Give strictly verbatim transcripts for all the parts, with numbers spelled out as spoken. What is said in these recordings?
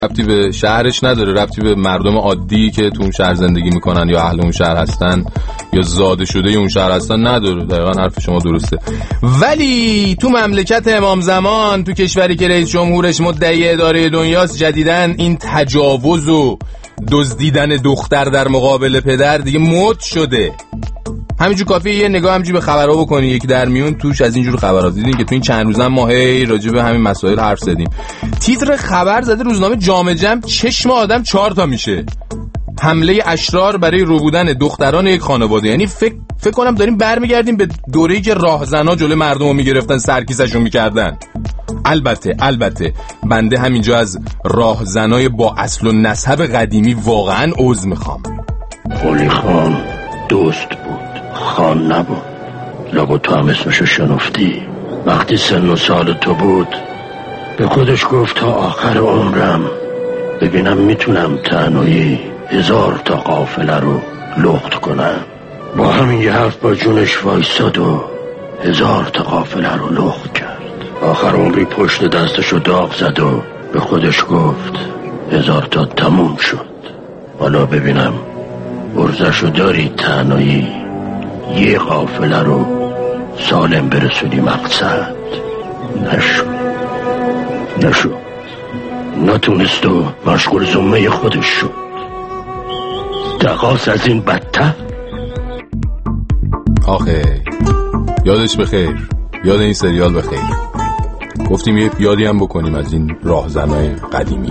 ربطی به شهرش نداره، ربطی به مردم عادی که تو اون شهر زندگی میکنن یا اهل اون شهر هستن یا زاده شده اون شهر هستن نداره. دقیقا حرف شما درسته. ولی تو مملکت امام زمان، تو کشوری که رئیس جمهورش مدعی اداره دنیاست، جدیدن این تجاوز و دزدیدن دختر در مقابل پدر دیگه مد شده. همینجور کافیه یه نگاه همینجور به خبرها بکنی، یکی در میون توش از اینجور خبرات دیدین که تو این چند روزم ما هی راجع به همین مسائل حرف زدیم. تیتر خبر زده روزنامه جامعه جمع چشم آدم چهار تا میشه. حمله اشرار برای روبودن دختران یک خانواده. یعنی فکر فکر کنم داریم برمیگردیم به دوره‌ای که راهزنا جلوی مردمو میگرفتن، سرکیسه‌شون میکردن. البته البته بنده همینجا از راهزنای با اصل و نسب قدیمی واقعا عذر میخوام. قلی خان دوست بود، خان نبود. لابد تو هم اسمشو شنفتی. وقتی سن و سال تو بود به خودش گفت تا آخر عمرم ببینم میتونم تنهایی هزار تا قافله رو لخت کنم. با همین یه حرف با جونش وایساد و هزار تا قافله رو لخت کرد. آخر عمری پشت دستشو داغ زد و به خودش گفت هزار تا تموم شد. حالا ببینم ارزشو داری تنهایی یه قافله رو سالم برسونی مقصد. نشو نشو نتونست و مشغول زمه خودش شد. دقاس از این بدتر. آخه یادش بخیر، یاد این سریال بخیر. گفتیم یه یادی هم بکنیم از این راهزنای قدیمی.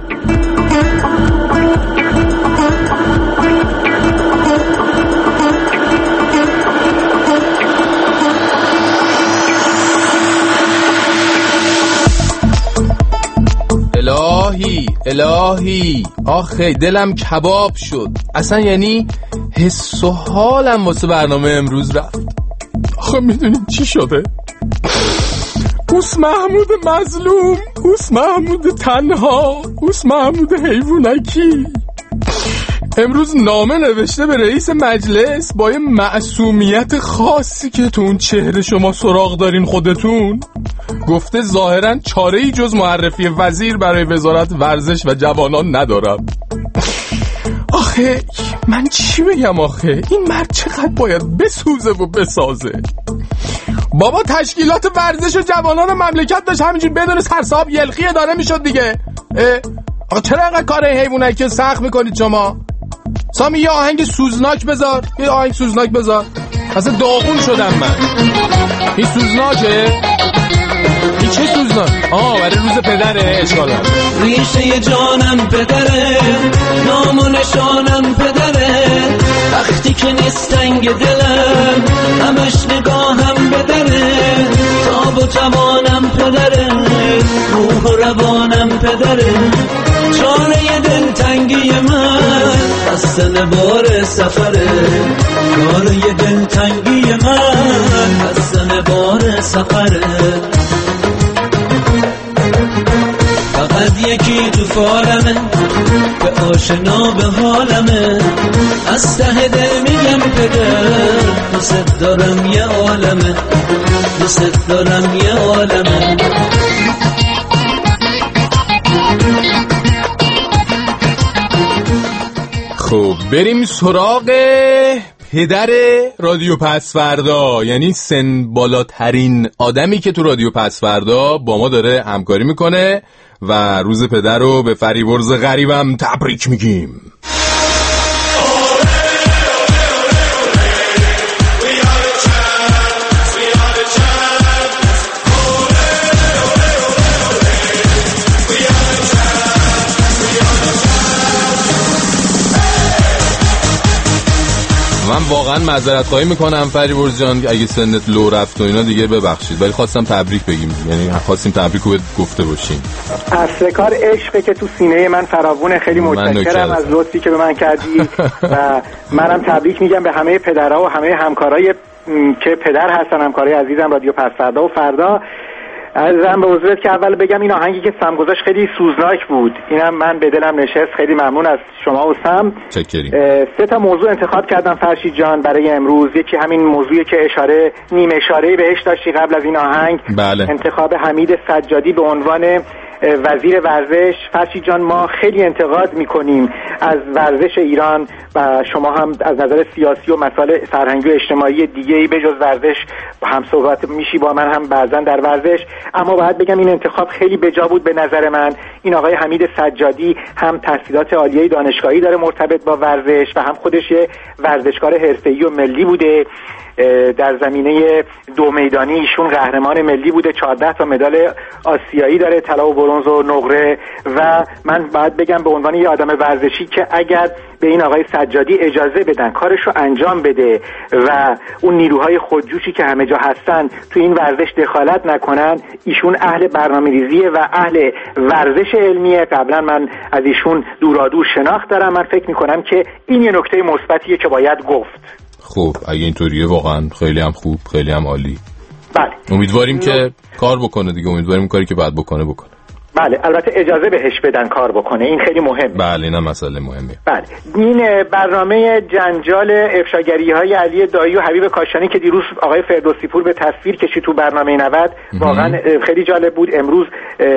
الهی الهی آخه دلم کباب شد اصلا. یعنی حس و حالم واسه برنامه امروز رفت. آخه میدونید چی شده؟ اوس محمود مظلوم، اوس محمود تنها، اوس محمود حیوانکی امروز نامه نوشته به رئیس مجلس با یه معصومیت خاصی که تو اون چهره شما سراغ دارین خودتون. گفته ظاهراً چاره‌ای جز معرفی وزیر برای وزارت ورزش و جوانان ندارم. آخه من چی بگم؟ آخه این مرد چقدر باید بسوزه و بسازه. بابا تشکیلات ورزش و جوانان مملکت داشت همینجور بدون سرساب یلخی اداره میشد دیگه. آقا چرا اینقدر کار حیوانکی سخت میکنید شما؟ سامی یه آهنگ سوزناک بذار، یه آهنگ سوزناک بذار. اصلا داغون شدم من. این سوزناکه؟ این چه سوزناک؟ آه برای روز پدره اشکالا. ریشه جانم پدره، نام و نشانم پدره، وقتی که نیستنگ دلم همش نگاهم بدره. تاب و جوانم پدره، روح و روانم پدره، چاره دل تنگی من بستن بار سفره. چاره دل تنگی من بستن بار سفره. فقط یکی تو فالمه به آشنا به حالمه، از ته دل میگم پدر دوست دارم یه عالمه، دوست دارم یه عالمه. خب بریم سراغ پدر رادیو پس‌فردا، یعنی سن بالاترین آدمی که تو رادیو پس‌فردا با ما داره همکاری میکنه و روز پدر رو به فریبرز غریبم تبریک میگیم. من واقعا معذرت خواهی میکنم فریبرز جان اگه سنت لو رفت و اینا دیگه ببخشید، ولی خواستم تبریک بگیم، یعنی خواستیم تبریک رو گفته باشیم. اصل کار عشقه که تو سینه من فراوونه. خیلی متشکرم از لطفی که به من کردی و منم تبریک میگم به همه پدرها و همه همکارای که پدر هستن، همکارای عزیزم رادیو پس‌فردا و فردا. عزیزم به حضورت که اول بگم این آهنگی که سم گذاشت خیلی سوزناک بود، اینم من به دلم نشست. خیلی ممنون از شما و سم. سه تا موضوع انتخاب کردم فرشید جان برای امروز. یکی همین موضوعی که اشاره نیم اشاره بهش داشتی قبل از این آهنگ. بله. انتخاب حمید سجادی به عنوان وزیر ورزش. فرشید جان، ما خیلی انتقاد میکنیم از ورزش ایران و شما هم از نظر سیاسی و مسائل فرهنگی و اجتماعی دیگه‌ای به جز ورزش هم صحبت میشی با من، هم بعضن در ورزش. اما باید بگم این انتخاب خیلی بجا بود به نظر من. این آقای حمید سجادی هم تحصیلات عالیه دانشگاهی داره مرتبط با ورزش و هم خودش یه ورزشکار حرفه‌ای و ملی بوده. در زمینه دو میدانی ایشون قهرمان ملی بوده، چهارده تا مدال آسیایی داره، طلا و برنز و نقره. و من باید بگم به عنوان یه آدم ورزشی که اگر به این آقای سجادی اجازه بدن کارشو انجام بده و اون نیروهای خودجوشی که همه جا هستن تو این ورزش دخالت نکنن، ایشون اهل برنامه‌ریزیه و اهل ورزش علمیه. قبلا من از ایشون دورادور شناخت دارم. من فکر میکنم که این یه نکته مثبتیه که باید گفت. خب اگه اینطوریه واقعا خیلی هم خوب، خیلی هم عالی. بله، امیدواریم که کار بکنه دیگه، امیدواریم کاری که باید بکنه بکنه. بله، البته اجازه بهش بدن کار بکنه، این خیلی مهمه. بله، این مسئله مهمه. بله، این برنامه جنجال افشاگری‌های علی دایی و حبیب کاشانی که دیروز آقای فردوسی پور به تصویر کشید تو برنامه نود واقعا خیلی جالب بود. امروز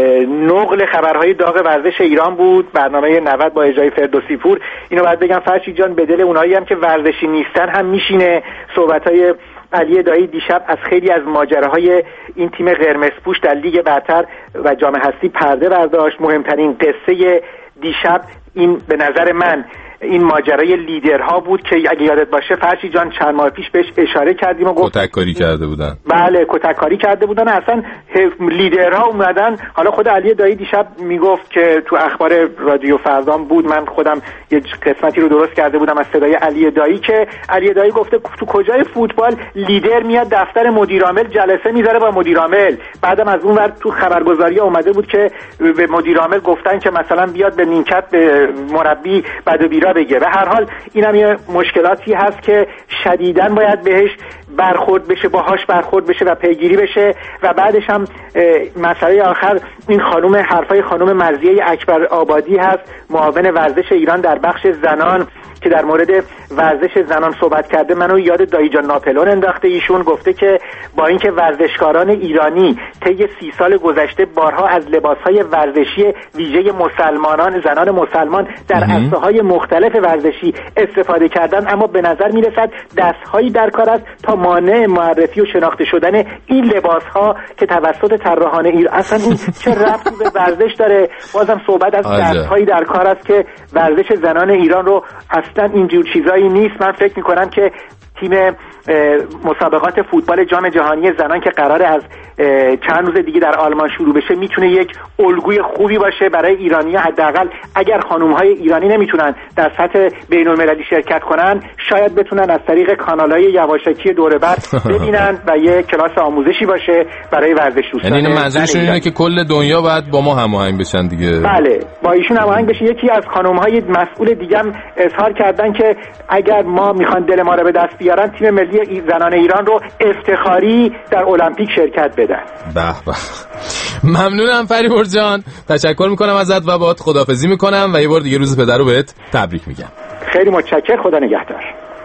نقل خبرهای داغ ورزش ایران بود، برنامه نود با اجرای فردوسی پور. اینو باید بگم فرشید جان، به دل اونایی هم که ورزشی نیستن هم میشینه. صحبت‌های علی دایی دیشب از خیلی از ماجراهای این تیم قرمزپوش در لیگ برتر و جام حذفی پرده برداشت. مهمترین قصه دیشب این به نظر من این ماجرای لیدرها بود که اگه یادت باشه فرشی جان چند ماه پیش بهش اشاره کردیم و گفت کتککاری کرده بودن. بله، کتککاری کرده بودن. اصلا لیدرها اومدن. حالا خود علی دایی دیشب میگفت که تو اخبار رادیو فردان بود، من خودم یه قسمتی رو درست کرده بودم از صدای علی دایی که علی دایی گفته تو کجای فوتبال لیدر میاد دفتر مدیرعامل جلسه میذاره با مدیرعامل. بعدم از اون ور تو خبرگزاری اومده بود که به مدیرعامل گفتن که مثلا بیاد به نیمکت به مربی بد و بیرا بگه. به هر حال اینم یه مشکلاتی هست که شدیداً باید بهش برخورد بشه، باهاش برخورد بشه و پیگیری بشه. و بعدش هم مسئله آخر این خانم حرفای خانم مرضیه اکبر آبادی هست، معاون ورزش ایران در بخش زنان، که در مورد ورزش زنان صحبت کرده. منو یاد دایی جان ناپلون انداخته. ایشون گفته که با اینکه ورزشکاران ایرانی طی سی سال گذشته بارها از لباسهای ورزشی ویژه مسلمانان زنان مسلمان در عرصه‌های مختلف ورزشی استفاده کردن، اما به نظر میرسد دستهایی در کار است تا مانع معرفی و شناخته شدن این لباسها که توسط طراحان ایران. اصلا این چه ربطی به ورزش داره؟ بازم صحبت از دستهایی در کار است که ورزش زنان ایران رو اصلا اینجور چیزایی نیست. من فکر میکنم که تیم مسابقات فوتبال جام جهانی زنان که قراره از چند روز دیگه در آلمان شروع بشه میتونه یک الگوی خوبی باشه برای ایرانی‌ها. حداقل اگر خانم‌های ایرانی نمیتونن در سطح بین‌المللی شرکت کنن، شاید بتونن از طریق کانال‌های یواشکی دور بر ببینن و یک کلاس آموزشی باشه برای ورزش دوستانه. یعنی منظورشون اینه که کل دنیا باید با ما هماهنگ بشن دیگه. بله، با ایشون هماهنگ بشه. یکی از خانم‌های مسئول دیگه هم اظهار کردن که اگر ما میخوان دل ما رو به دست بیارن، تیم ملی زنان ایران رو افتخاری در المپیک شرکت بدن. به به، ممنونم فریبرز جان، تشکر میکنم ازت و باهات خداحافظی میکنم و یه بار دیگه روز پدر رو بهت تبریک میگم. خیلی متشکرم، خدا نگهدار.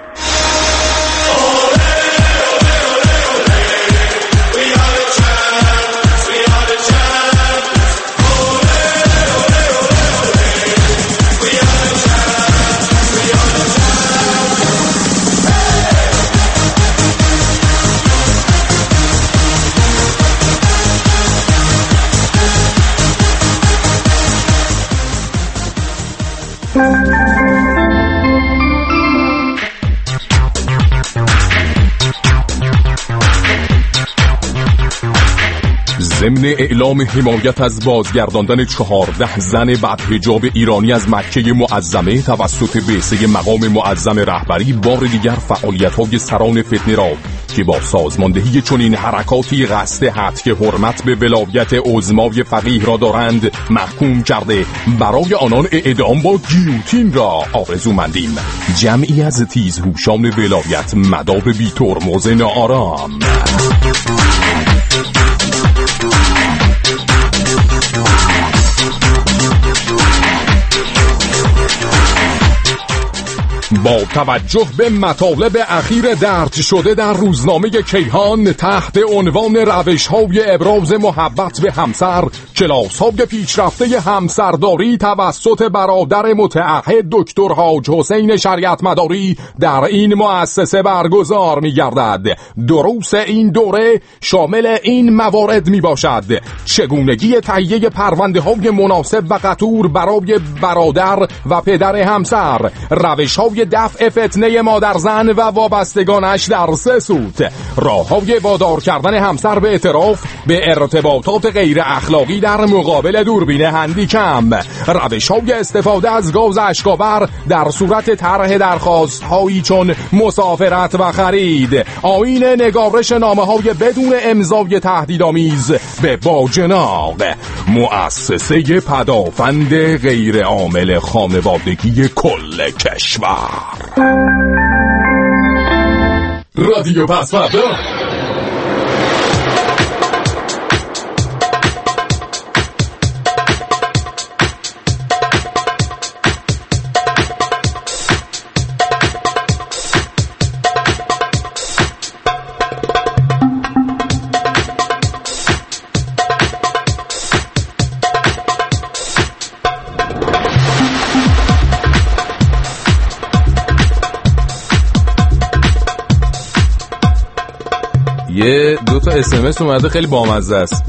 ضمن اعلام حمایت از بازگرداندن چهارده زن بدحجاب ایرانی از مکه معظمه توسط بعثه مقام معظم رهبری، بار دیگر فعالیت‌های سران فتنه را که با سازماندهی چنین حرکاتی قصد هتک حرمت به ولایت عظمای فقیه را دارند محکوم کرده برای آنان اعدام با گیوتین را آرزومندیم. جمعی از تیزهوشان ولایت مدار بی ترمز ناآرام. با توجه به مطالب اخیر درج شده در روزنامه کیهان تحت عنوان روش‌های ابراز محبت به همسر، کلاس‌های پیشرفته همسرداری توسط برادر متعهد دکتر حاج حسین شریعت مداری در این مؤسسه برگزار می‌گردد. دروس این دوره شامل این موارد میباشد: چگونگی تهیه پرونده‌های مناسب و قطور برای برادر و پدر همسر، روش‌های دفع فتنه مادرزن و وابستگانش در سه سوت، راه‌های وادار کردن همسر به اعتراف به ارتباطات غیر اخلاقی در مقابل دوربین هندیکم، روش‌های استفاده از گاز اشک‌آور در صورت طرح درخواست‌هایی چون مسافرت و خرید، آیین نگارش نامه‌های بدون امضای تهدیدآمیز به باجناق، مؤسسه پدافند غیر عامل خانوادگی کل کشور. رادیو پسوردا. یه دو تا اس ام اس اومده خیلی بامزه است.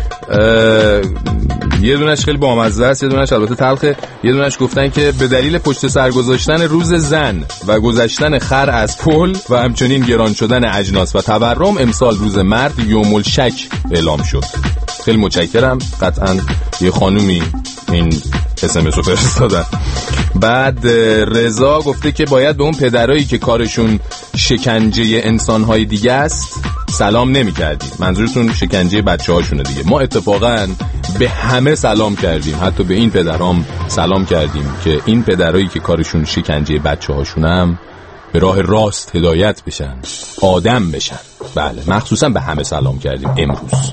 یه دونش خیلی بامزه است، یه دونش البته تلخه. یه دونش گفتن که به دلیل پشت سر گذاشتن روز زن و گذشتن خر از پل و همچنین گران شدن اجناس و تورم، امسال روز مرد یوم الشک اعلام شد. خیلی متشکرم. قطعا یه خانومی این اس ام اس رو فرستادن. بعد رضا گفته که باید به اون پدرایی که کارشون شکنجه انسانهای دیگه است سلام نمی کردیم. منظورتون شکنجه بچه هاشونه دیگه. ما اتفاقا به همه سلام کردیم، حتی به این پدرام سلام کردیم که این پدرایی که کارشون شکنجه بچه هاشونم به راه راست هدایت بشن، آدم بشن. بله، مخصوصا به همه سلام کردیم امروز.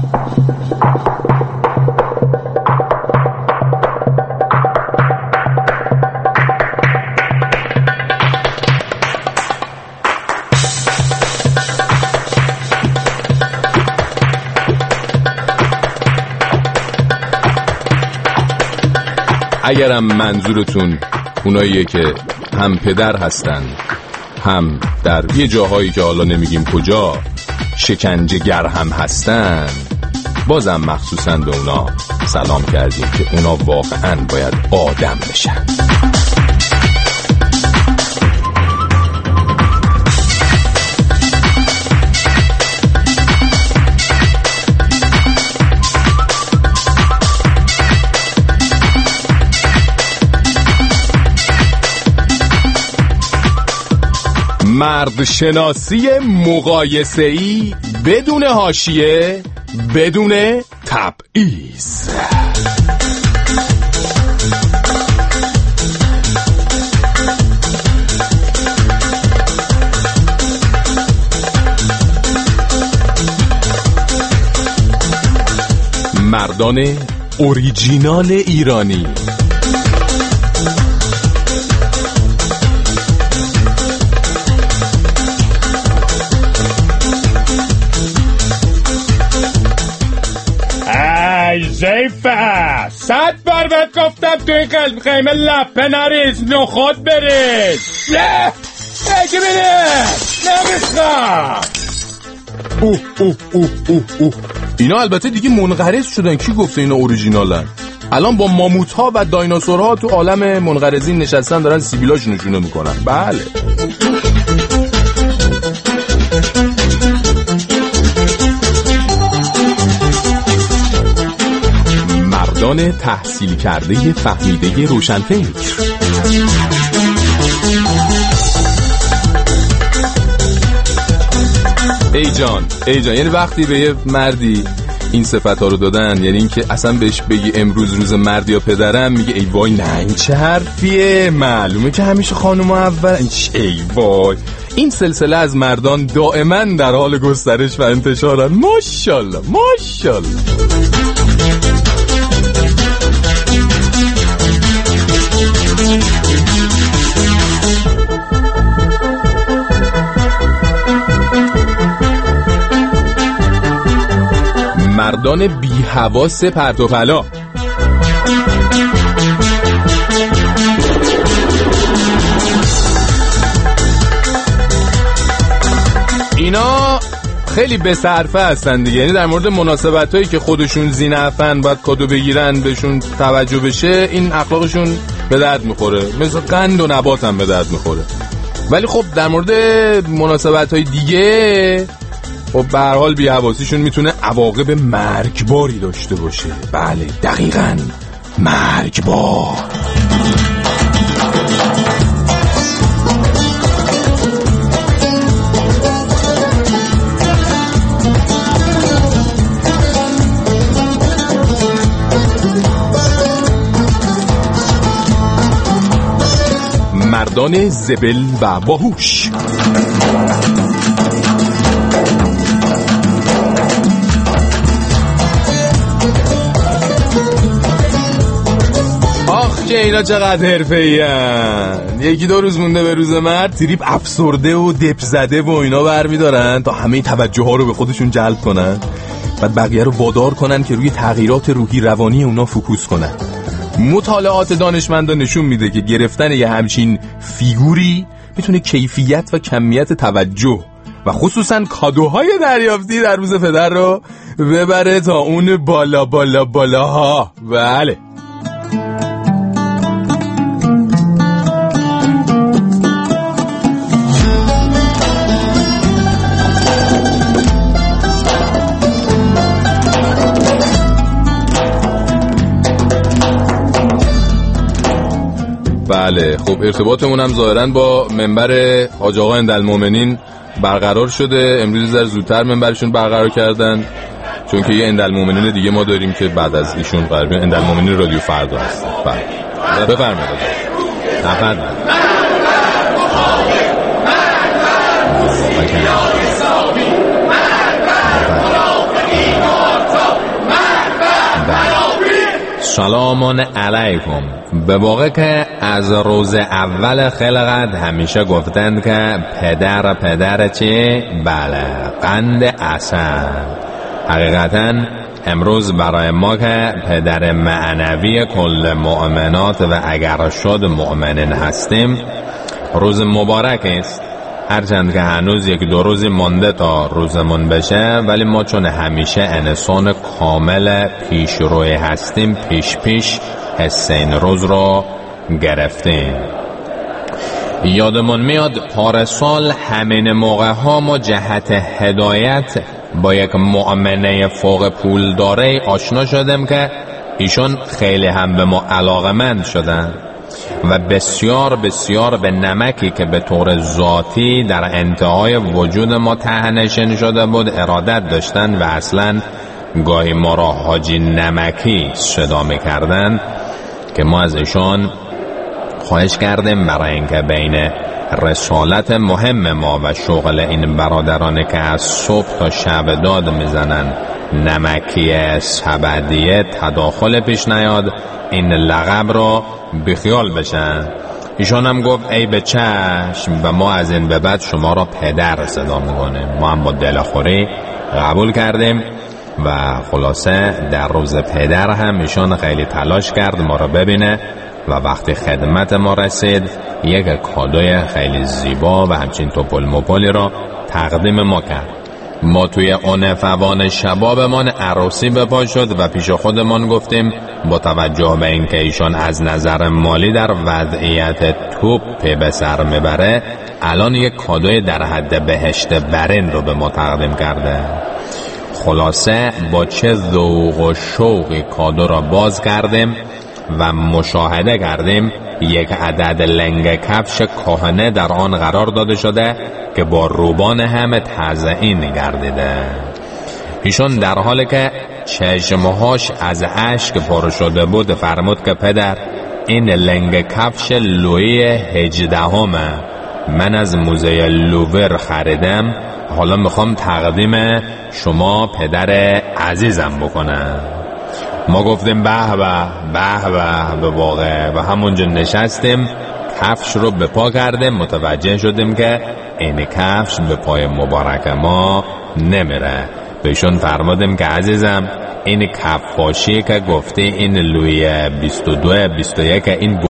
اگرم منظورتون اوناییه که هم پدر هستن هم در یه جاهایی که حالا نمیگیم کجا شکنجه گر هم هستن، بازم مخصوصا به اونا سلام کردیم که اونا واقعا باید آدم بشن. مرد شناسی مقایسه‌ای بدون حاشیه، بدون تبعیض. مردان اوریجینال ایرانی. زیفه صد بار بهت گفتم توی قلب خیمه لپه نریز، نخود بریز. نه اگه بریز نمیخوام. اوه اوه اوه اوه اوه. اینا البته دیگه منقرض شدن. کی گفته اینا اوریجینالن؟ الان با ماموت ها و دایناسورها تو عالم منقرضین نشستن دارن سیبیلاش نشونه میکنن. بله. مردان تحصیل کرده فهمیده روشنفکر. ای جان ای جان، یعنی وقتی به یه مردی این صفت ها رو دادن، یعنی این که اصلا بهش بگی امروز روز مرد یا پدرم، میگه ای وای نه این چه حرفیه، معلومه که همیشه خانوم اول. ای وای. این سلسله از مردان دائما در حال گسترش و انتشارن. ماشاءالله ماشاءالله. مردان بی حواس پرت و پلا. اینا خیلی بصرفه هستن دیگه، یعنی در مورد مناسبت هایی که خودشون زینفن باید کادو بگیرن بهشون توجه بشه، این اخلاقشون به درد میخوره، مثل قند و نبات هم به درد میخوره. ولی خب در مورد مناسبت های دیگه خب به هر حال بی‌حواسیشون میتونه عواقب مرگباری داشته باشه. بله دقیقاً مرگبار. مردان زبل و باهوش. آخ که اینا چقدر حرفه‌این. یکی دو روز مونده به روز مرد، تریپ افسرده و دپ زده و اینا برمی‌دارن تا همه توجه ها رو به خودشون جلب کنن، بعد بقیه رو وادار کنن که روی تغییرات روحی روانی اونا فوکوس کنن. مطالعات دانشمندان نشون میده که گرفتن یه همچین فیگوری میتونه کیفیت و کمیت توجه و خصوصا کادوهای دریافتی در روز پدر رو ببره تا اون بالا بالا بالاها. بله بله خب ارتباطمون هم ظاهرا با منبر حاج آقا اندالمومنین برقرار شده. امروز زر زودتر منبرشون برقرار کردن، چون که یه اندالمومنین دیگه ما داریم که بعد از ایشون قرار بیان. اندالمومنین رادیو فردا هست. بله بفرمایید. نفرمایید. سلام علیکم. به واقع که از روز اول خلقت همیشه گفتند که پدر پدر چه؟ بله قند عسل. حقیقتا امروز برای ما که پدر معنوی کل مؤمنات و اگر شد مؤمنین هستیم روز مبارک است. هرچند که هنوز یک دو روزی مانده تا روزمون بشه، ولی ما چون همیشه انسان کامل پیش روی هستیم پیش پیش حس این روز رو گرفتیم. یادمون میاد پارسال همین موقع ها ما جهت هدایت با یک مؤمنه فوق پول داره آشنا شدیم که ایشون خیلی هم به ما علاقمند شدن و بسیار بسیار به نمکی که به طور ذاتی در انتهای وجود ما تهنشین شده بود ارادت داشتن و اصلا گاهی ما را حاجی نمکی صدا می‌کردن که ما از ایشان خواهش کردیم برای اینکه بین رسالت مهم ما و شغل این برادرانه که از صبح تا شب داد میزنن نمکی سبدیه تداخل پیش نیاد، این لقب را بخیال بشن. ایشان هم گفت ای به چشم و ما از این به بعد شما را پدر صدا میکنیم. ما هم با دلخوری قبول کردیم و خلاصه در روز پدر هم ایشان خیلی تلاش کرد ما را ببینه و وقتی خدمت ما رسید یک کادوی خیلی زیبا و همچین توپل مپلی را تقدیم ما کرد. ما توی اون فوان شبابمان عروسی بپا شد و پیش خودمان گفتیم با توجه به اینکه ایشان از نظر مالی در وضعیت توپ به سر میبره الان یک کادوی در حد بهشت برین رو به ما تقدیم کرده. خلاصه با چه ذوق و شوقی کادو را باز کردیم و مشاهده کردیم یک عدد لنگ کفش کهنه در آن قرار داده شده که با روبان هم تزیین گردیده. ایشون در حالی که چشمهاش از اشک پر شده بود فرمود که پدر این لنگ کفش لویی هجدهمه، من از موزه لوور خریدم، حالا میخوام تقدیم شما پدر عزیزم بکنم. ما گفتیم به به به به به واقع و همونجا نشستیم کفش رو به پا کردیم. متوجه شدیم که این کفش به پای مبارک ما نمیره. بهشون فرمودم که عزیزم این کفاشی که گفته این لوی بیست و دو بیست و یک این